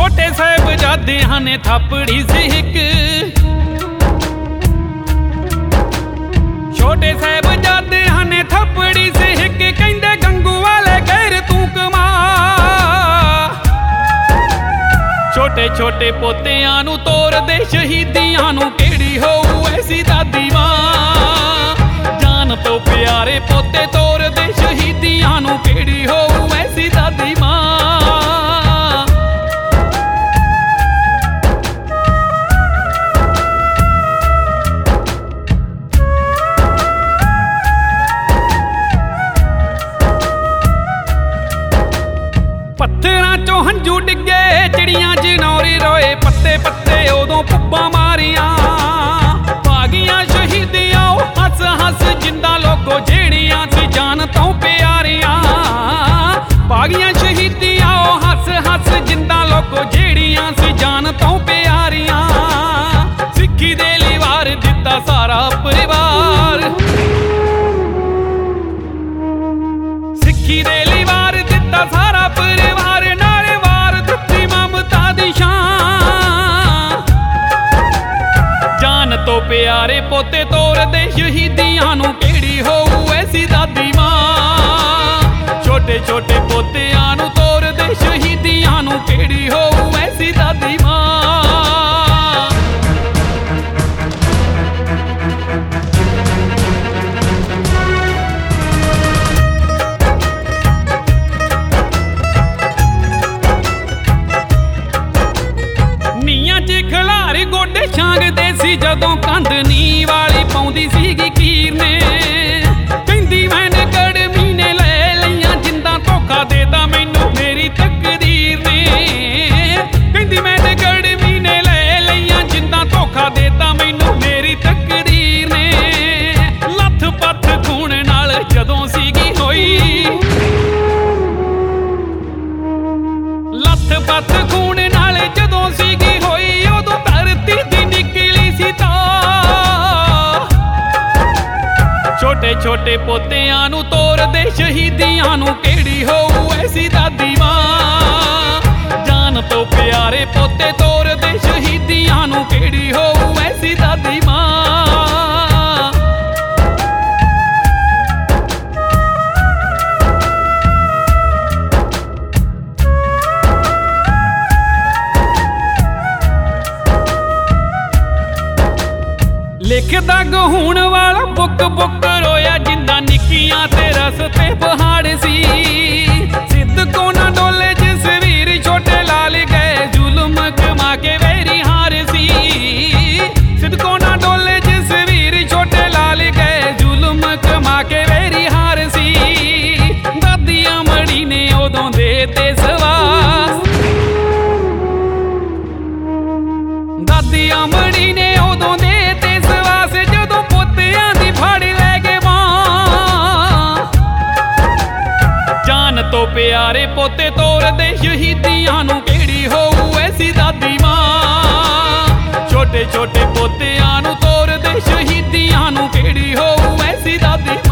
ਛੋਟੇ ਸਾਹਿਬਜ਼ਾਦਿਆਂ ਨੇ ਥਾਪੜੀ ਸੀ ਇੱਕ, ਛੋਟੇ ਸਾਹਿਬਜ਼ਾਦਿਆਂ ਨੇ ਥਾਪੜੀ ਸੀ ਇੱਕ। ਕਹਿੰਦੇ ਗੰਗੂ ਵਾਲੇ ਕਹਿਰ ਤੂੰ ਕਮਾ, ਛੋਟੇ ਛੋਟੇ ਪੋਤਿਆਂ ਨੂੰ ਤੋਰਦੇ ਸ਼ਹੀਦੀਆਂ ਨੂੰ ਕਿਹੜੀ ਹੋਊ ਐਸੀ ਦਾਦੀ ਮਾਂ। ਜਾਨ ਤੋਂ ਪਿਆਰੇ ਪੋਤੇ ਤੋਰਦੇ ਸ਼ਹੀਦੀਆਂ ਨੂੰ ਕਿਹੜੀ ਹੋਊ ਐਸੀ ਦਾਦੀ ਮਾਂ। ਪੱਥਰਾਂ ਚੋਂ ਹੰਝੂ ਡਿੱਗੇ, ਚਿੜੀਆਂ ਜਨੌਰੀ ਰੋਏ, ਪੱਤੇ ਪੱਤੇ ਉਦੋਂ ਪੁੱਬਾਂ ਮਾਰੀਆਂ। ਭਾਗੀਆਂ ਸ਼ਹੀਦੀਆਂ ਉਹ ਹੱਸ ਹੱਸ ਜਿੰਦਾ ਲੋਕੋ ਜਿਹੜੀਆਂ ਸੀ ਜਾਨ ਤੋਂ ਪਿਆਰੀਆਂ। ਭਾਗੀਆਂ ਸ਼ਹੀਦੀਆਂ ਉਹ ਹੱਸ ਹੱਸ ਜਿੰਦਾ ਲੋਕੋ ਜਿਹੜੀਆਂ ਸੀ ਜਾਨ ਤੋਂ ਪਿਆਰੀਆਂ। ਸਿੱਖੀ ਦੇ ਲਈ ਵਾਰ ਦਿੱਤਾ ਸਾਰਾ ਪਰਿਵਾਰ, ਸਿੱਖੀ ਦੇ ਲਈ ਵਾਰ ਦਿੱਤਾ ਸਾਰਾ ਪਰਿਵਾਰ। ਨਾਲੇ ਵਾਰ ਦਿੱਤੀ ਮਮਤਾ ਦੀ ਸ਼ਾਨ, ਜਾਨ ਤੋਂ ਪਿਆਰੇ ਪੋਤੇ ਤੋਰਦੇ ਸ਼ਹੀਦੀਆਂ ਨੂੰ ਕਿਹੜੀ ਹੋਊ ਐਸੀ ਦਾਦੀ ਮਾਂ। ਛੋਟੇ ਛੋਟੇ ਪੋਤਿਆਂ ਨੂੰ ਤੋਰਦੇ ਸ਼ਹੀਦੀਆਂ ਨੂੰ ਕਿਹੜੀ ਹੋਊ ਐਸੀ ਦਾਦੀ ਮਾਂ। ਨੀਆਂ 'ਚ ਖਿਲਾਰੀ ਗੋਡੇ ਛਾਂਗਦੇ ਸੀ ਜਦੋਂ ਕੰਧ ਨੀ ਵਾਲੀ ਪਾਉਂਦੀ ਸੀਗੀ ਕੀਰ ਨੇ। ਕਹਿੰਦੀ ਮੈਨੇ ਕੜਮੀ ਨੇ ਲੈ ਲਈਆਂ ਜਿੰਦਾਂ ਧੋਖਾ ਦੇਤਾ ਮੈਨੂੰ ਮੇਰੀ ਤਕਦੀਰ ਨੇ। ਕਹਿੰਦੀ ਮੈਨੇ ਕੜਮੀ ਨੇ ਲੈ ਲਈਆਂ ਜਿੰਦਾਂ ਧੋਖਾ ਦੇਤਾ ਮੈਨੂੰ ਮੇਰੀ ਤਕਦੀਰ ਨੇ। ਲੱਥ ਪੱਥ ਖੂਨ ਨਾਲ ਜਦੋਂ ਸੀਗੀ ਹੋਈ, ਲੱਥ ਪੱਥ ਖੂਨ ਨਾਲ ਜਦੋਂ ਸੀਗੀ ਹੋਈ, ਉਦੋਂ ਧਰਤੀ ਦੀ ਨਿਕਲੀ ਸੀ ਤਾਂ। ਛੋਟੇ ਛੋਟੇ ਪੋਤਿਆਂ ਨੂੰ ਤੋਰਦੇ ਸ਼ਹੀਦੀਆਂ ਨੂੰ ਕਿਹੜੀ ਹੋਊ ਐਸੀ ਦਾਦੀ ਮਾਂ। ਜਾਨ ਤੋਂ ਪਿਆਰੇ ਪੋਤੇ ਤੋਰਦੇ ਸ਼ਹੀਦੀਆਂ ਨੂੰ ਕਿਹੜੀ ਹੋਊ ਐਸੀ ਦਾਦੀ ਮਾਂ। ਲਿਖਦਾ ਗਹੂਣ ਵਾਲਾ ਬੁੱਕ ਬੁੱਕ ਰੋਇਆ ਜਿੰਦਾ ਨਿੱਕੀਆਂ ਤੇ ਰਸਤੇ ਪਹਾੜ ਸੀ। ਸਿੱਧਕੋਂ ਨਾ ਡੋਲੇ ਜਿਸ ਵੀਰ ਛੋਟੇ ਲਾਲ ਗਏ ਜ਼ੁਲਮ ਕਮਾ ਕੇ ਵੈਰੀ ਹਾਰ ਸੀ। ਸਿੱਧਕੋਂ ਨਾ ਡੋਲੇ ਜਿਸ ਵੀਰ ਛੋਟੇ ਲਾਲ ਗਏ ਜ਼ੁਲਮ ਕਮਾ ਕੇ ਵੈਰੀ ਹਾਰ ਸੀ। ਦਾਦੀ ਅਮੜੀ ਨੇ ਉਦੋਂ ਦੇ ਤੇ ਸਵਾਸ, ਦਾਦੀ ਅਮੜੀ ਨੇ ਉਦੋਂ ਦੇ ਤੇ ਸਵਾਸ ਜਦੋਂ ਪੋਤਿਆਂ ਦੀ ਫੜ ਲੈ ਗਏ ਮਾਂ। ਜਾਨ ਤੋਂ ਪਿਆਰੇ ਪੋਤੇ ਤੋਰਦੇ ਸ਼ਹੀਦੀਆਂ ਨੂੰ ਕਿਹੜੀ ਹੋਊ ਐਸੀ ਦਾਦੀ ਮਾਂ। ਛੋਟੇ ਛੋਟੇ ਪੋਤਿਆਂ ਨੂੰ ਤੋਰਦੇ ਸ਼ਹੀਦੀਆਂ ਨੂੰ ਕਿਹੜੀ ਹੋਊ ਐਸੀ ਦਾਦੀ